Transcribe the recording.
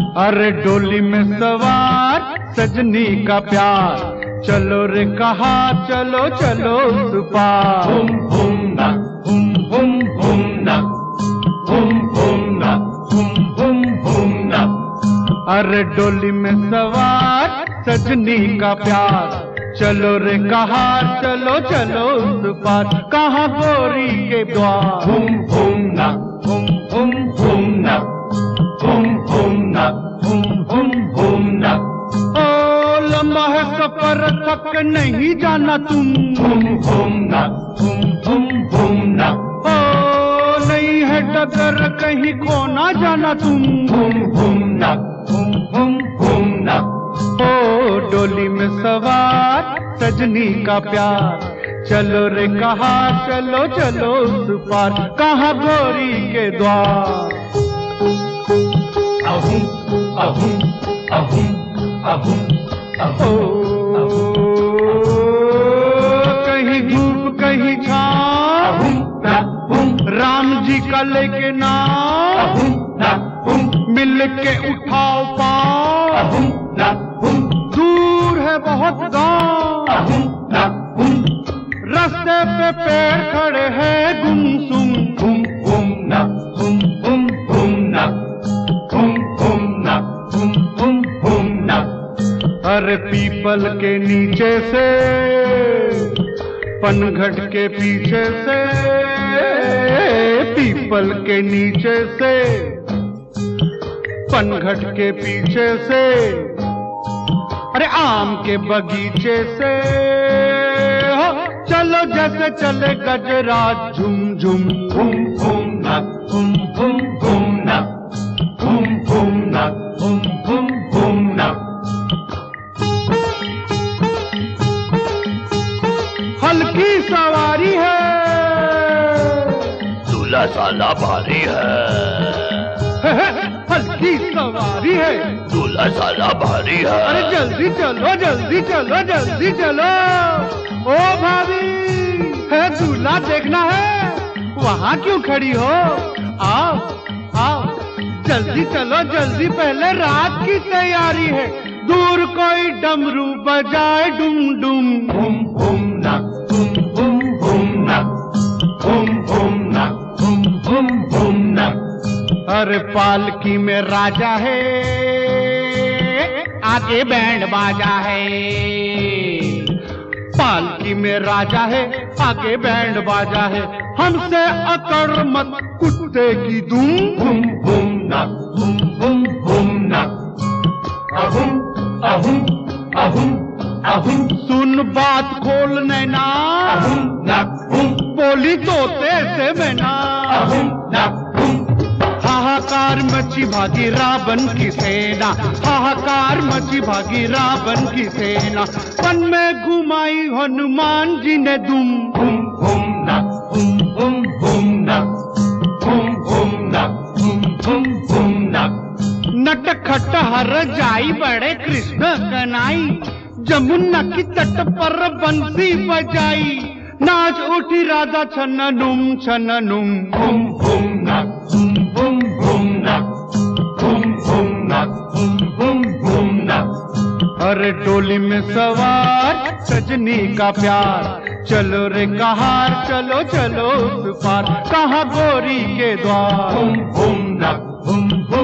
अरे डोली में सवार सजनी का प्यार, चलो रे कहा चलो चलो उस पार। हुम हुम ना हुम हुम हुम ना हुम हुम ना हुम हुम हुम ना। अरे डोली में सवार सजनी का प्यार, चलो रे कहा चलो चलो उस पार। कहाँ गोरी के द्वार। हुम हुम ना हुम हुम हुम ना हुम हुम ना हुम हुम हुम ना। ओ लंबा है सफर थक नहीं जाना तुम। हुम हुम ना हुम हुम हुम ना। ओ नहीं है डगर कहीं खो ना जाना तुम। हुम हुम ना हुम हुम हुम ना। ओ डोली में सवार सजनी का प्यार, चलो रे कहा चलो चलो उस पार। कहाँ गोरी के द्वार। अहुम अहुम अहुम अहुम अहुम। कहीं धूप कहीं छाँव, अहुम ना हुम राम जी का लेके नाम, अहुम ना हुम मिल के उठाओ पाँव। अहुम ना हुम दूर है बहुत गाँव, अहुम ना हुम रास्ते पे पेड़ खड़े हैं गुमसुम। हुम हुम ना हुम हुम हुम ना हुम हुम ना हुम हुम हुम ना। अरे पीपल के नीचे से, पनघट के पीछे से, पीपल के नीचे से, पनघट के पीछे से, अरे आम के बगीचे से, हो चलो जैसे चले गजराज झुम झुम। हुम हुम ना हुम हुम हुम ना हुम हुम ना हुम हुम हुम ना। हल्की सवारी है, दूल्हा साला भारी है। हल्की सवारी है, दूल्हा साला भारी है। अरे जल्दी चलो जल्दी चलो जल्दी चलो। ओ भाभी, है दूल्हा देखना है, वहाँ क्यों खड़ी हो। आओ आओ जल्दी चलो जल्दी, पहले रात की तैयारी है। दूर कोई डमरू बजाए डुम डुम। हुम हुम ना हुम हुम हुम ना हुम हुम ना हुम हुम हुम ना। अरे पालकी में राजा है, आगे बैंड बाजा है। पालकी में राजा है, आगे बैंड बाजा है। हमसे अकड़ मत कुत्ते की दुम। हुम हुम ना हुम हुम हुम ना। अहुम अहुम अहुम अहुम। सुन बात खोल नैना, अहुम ना हुम बोली तोते से मैना। अहुम ना हुम हाहाकार मची भागी रावण की सेना, हाहाकार मची भागी रावण की सेना। वन में घुमाई हनुमान जी ने दुम। हुम हुम ना हुम हुम हुम ना हुम हुम ना हुम हुम हुम ना। नटखट हर जाई बड़े कृष्ण कनाई, जमुना की तट पर बंसी बजाई। नाच उठी राधा छननुम छननुम। हुम हुम ना हुम हुम हुम ना हुम हुम ना हुम हुम हुम ना। अरे डोली में सवार सजनी का प्यार, चलो रे कहार चलो चलो उस पार। कहाँ गोरी के द्वार। हुम हुम ना हुम हुम